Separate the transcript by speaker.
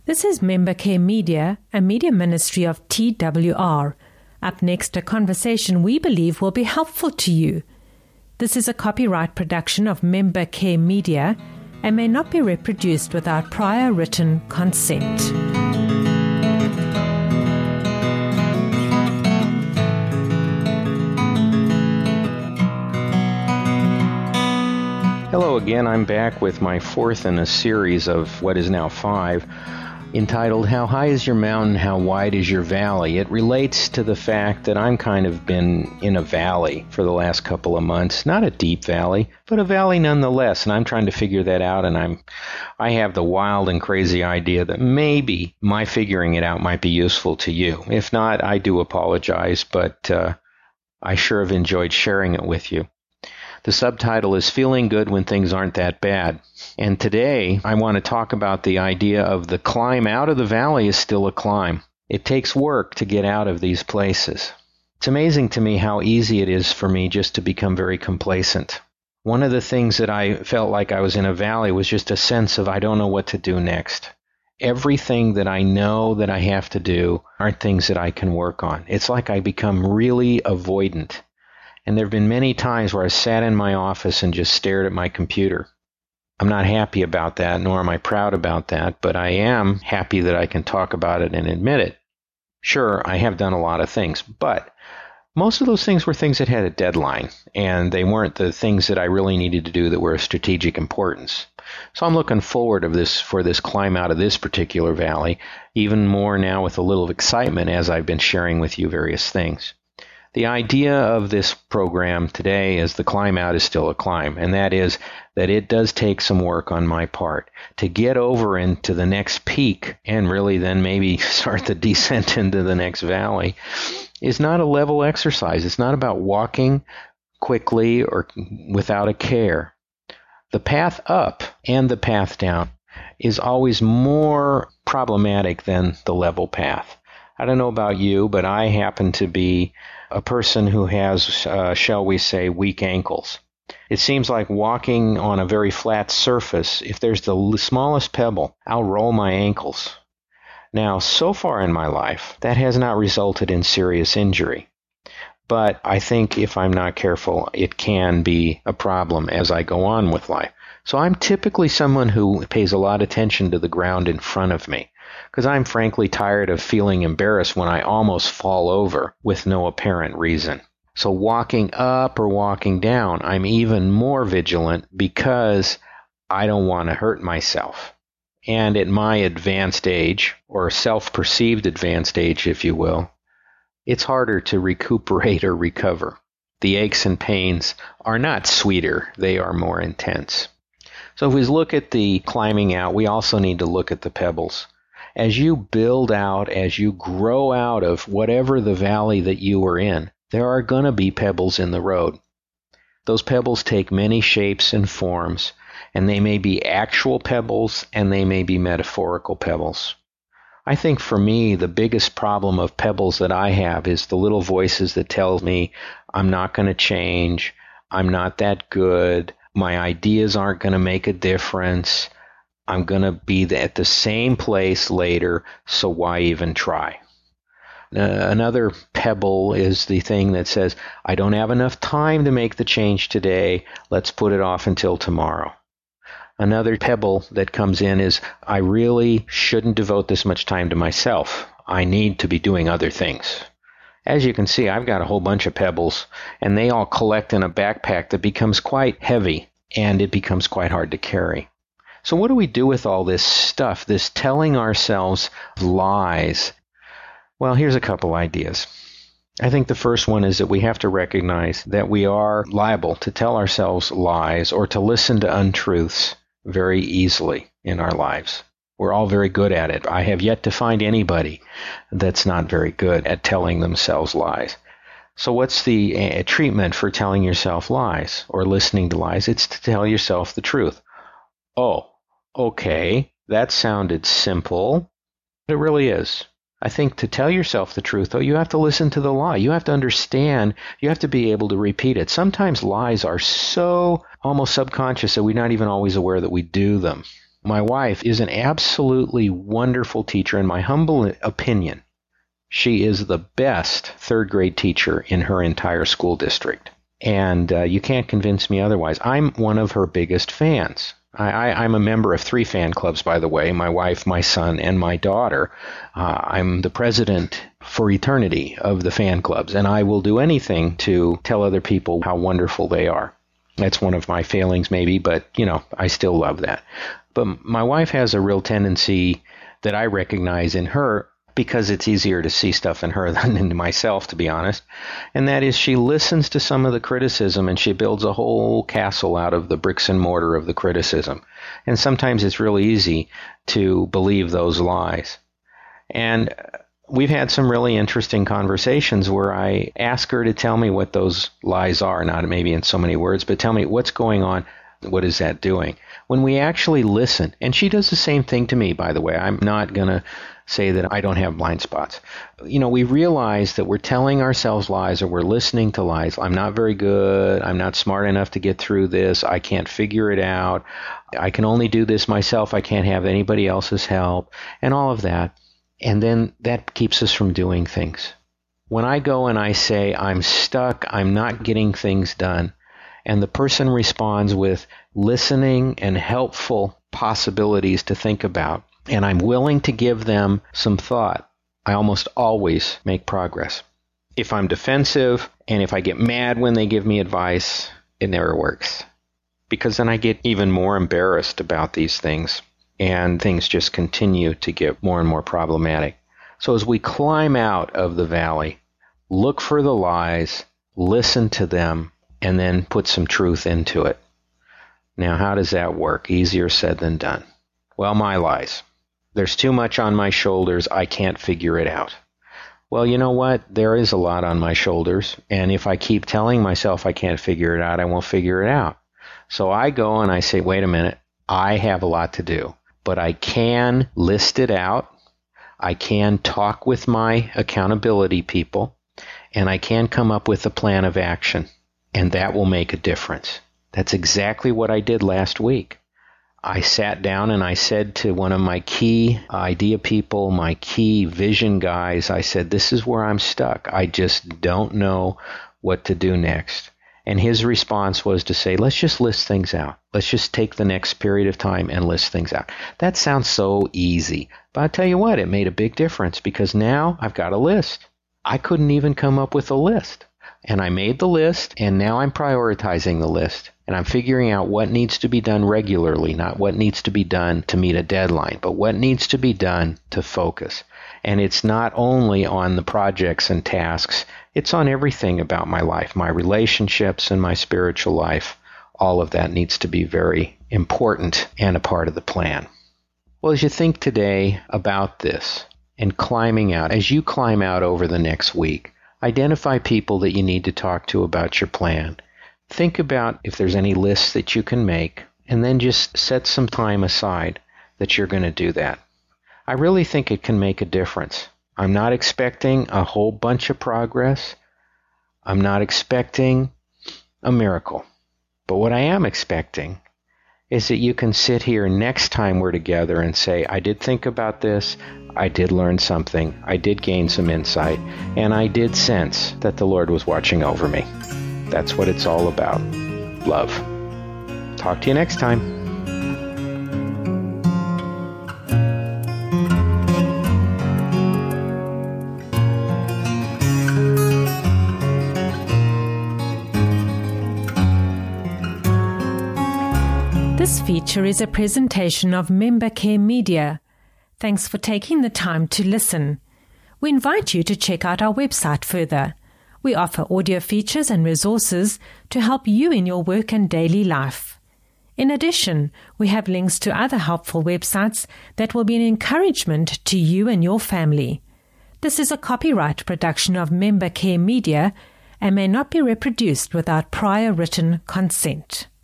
Speaker 1: This is Member Care Media, a media ministry of TWR. Up next, a conversation we believe will be helpful to you. This is a copyright production of Member Care Media and may not be reproduced without prior written consent.
Speaker 2: Hello again, I'm back with my fourth in a series of what is now 5, entitled How High is Your Mountain, How Wide is Your Valley? It relates to the fact that I'm kind of been in a valley for the last couple of months. Not a deep valley, but a valley nonetheless, and I'm trying to figure that out, and I have the wild and crazy idea that maybe my figuring it out might be useful to you. If not, I do apologize, but I sure have enjoyed sharing it with you. The subtitle is Feeling Good When Things Aren't That Bad. And today I want to talk about the idea of the climb out of the valley is still a climb. It takes work to get out of these places. It's amazing to me how easy it is for me just to become very complacent. One of the things that I felt like I was in a valley was just a sense of I don't know what to do next. Everything that I know that I have to do aren't things that I can work on. It's like I become really avoidant. And there have been many times where I sat in my office and just stared at my computer. I'm not happy about that, nor am I proud about that, but I am happy that I can talk about it and admit it. Sure, I have done a lot of things, but most of those things were things that had a deadline, and they weren't the things that I really needed to do that were of strategic importance. So I'm looking forward for this climb out of this particular valley, even more now with a little excitement as I've been sharing with you various things. The idea of this program today is the climb out is still a climb, and that is that it does take some work on my part to get over into the next peak and really then maybe start the descent into the next valley is not a level exercise. It's not about walking quickly or without a care. The path up and the path down is always more problematic than the level path. I don't know about you, but I happen to be a person who has, shall we say, weak ankles. It seems like walking on a very flat surface, if there's the smallest pebble, I'll roll my ankles. Now, so far in my life, that has not resulted in serious injury. But I think if I'm not careful, it can be a problem as I go on with life. So I'm typically someone who pays a lot of attention to the ground in front of me, because I'm frankly tired of feeling embarrassed when I almost fall over with no apparent reason. So walking up or walking down, I'm even more vigilant because I don't want to hurt myself. And at my advanced age, or self-perceived advanced age, if you will, it's harder to recuperate or recover. The aches and pains are not sweeter, they are more intense. So if we look at the climbing out, we also need to look at the pebbles. As you build out, as you grow out of whatever the valley that you are in, there are going to be pebbles in the road. Those pebbles take many shapes and forms, and they may be actual pebbles and they may be metaphorical pebbles. I think for me, the biggest problem of pebbles that I have is the little voices that tell me I'm not going to change, I'm not that good, my ideas aren't going to make a difference, I'm going to be at the same place later, so why even try? Another pebble is the thing that says, I don't have enough time to make the change today, let's put it off until tomorrow. Another pebble that comes in is, I really shouldn't devote this much time to myself. I need to be doing other things. As you can see, I've got a whole bunch of pebbles, and they all collect in a backpack that becomes quite heavy, and it becomes quite hard to carry. So what do we do with all this stuff, this telling ourselves lies? Well, here's a couple ideas. I think the first one is that we have to recognize that we are liable to tell ourselves lies or to listen to untruths very easily in our lives. We're all very good at it. I have yet to find anybody that's not very good at telling themselves lies. So what's the treatment for telling yourself lies or listening to lies? It's to tell yourself the truth. Oh, okay, that sounded simple. It really is. I think to tell yourself the truth, though, you have to listen to the lie. You have to understand. You have to be able to repeat it. Sometimes lies are so almost subconscious that we're not even always aware that we do them. My wife is an absolutely wonderful teacher. In my humble opinion, she is the best third grade teacher in her entire school district. And you can't convince me otherwise. I'm one of her biggest fans. I'm a member of 3 fan clubs, by the way, my wife, my son, and my daughter. I'm the president for eternity of the fan clubs, and I will do anything to tell other people how wonderful they are. That's one of my failings, maybe, but, I still love that. But my wife has a real tendency that I recognize in her, because it's easier to see stuff in her than in myself, to be honest. And that is, she listens to some of the criticism and she builds a whole castle out of the bricks and mortar of the criticism. And sometimes it's really easy to believe those lies. And we've had some really interesting conversations where I ask her to tell me what those lies are, not maybe in so many words, but tell me what's going on. What is that doing? When we actually listen, and she does the same thing to me, by the way. I'm not going to say that I don't have blind spots. We realize that we're telling ourselves lies, or we're listening to lies. I'm not very good. I'm not smart enough to get through this. I can't figure it out. I can only do this myself. I can't have anybody else's help, and all of that. And then that keeps us from doing things. When I go and I say, I'm stuck, I'm not getting things done, and the person responds with listening and helpful possibilities to think about, and I'm willing to give them some thought, I almost always make progress. If I'm defensive and if I get mad when they give me advice, it never works. Because then I get even more embarrassed about these things, and things just continue to get more and more problematic. So as we climb out of the valley, look for the lies, listen to them, and then put some truth into it. Now, how does that work? Easier said than done. Well, my lies. There's too much on my shoulders. I can't figure it out. Well, you know what? There is a lot on my shoulders. And if I keep telling myself I can't figure it out, I won't figure it out. So I go and I say, wait a minute. I have a lot to do. But I can list it out. I can talk with my accountability people. And I can come up with a plan of action. And that will make a difference. That's exactly what I did last week. I sat down and I said to one of my key idea people, my key vision guys, I said, this is where I'm stuck. I just don't know what to do next. And his response was to say, let's just list things out. Let's just take the next period of time and list things out. That sounds so easy. But I'll tell you what, it made a big difference because now I've got a list. I couldn't even come up with a list. And I made the list, and now I'm prioritizing the list. And I'm figuring out what needs to be done regularly, not what needs to be done to meet a deadline, but what needs to be done to focus. And it's not only on the projects and tasks, it's on everything about my life, my relationships and my spiritual life. All of that needs to be very important and a part of the plan. Well, as you think today about this and climbing out, as you climb out over the next week, identify people that you need to talk to about your plan. Think about if there's any lists that you can make, and then just set some time aside that you're going to do that. I really think it can make a difference. I'm not expecting a whole bunch of progress. I'm not expecting a miracle. But what I am expecting is that you can sit here next time we're together and say, I did think about this, I did learn something, I did gain some insight, and I did sense that the Lord was watching over me. That's what it's all about. Love. Talk to you next time.
Speaker 1: This feature is a presentation of Member Care Media. Thanks for taking the time to listen. We invite you to check out our website further. We offer audio features and resources to help you in your work and daily life. In addition, we have links to other helpful websites that will be an encouragement to you and your family. This is a copyright production of Member Care Media and may not be reproduced without prior written consent.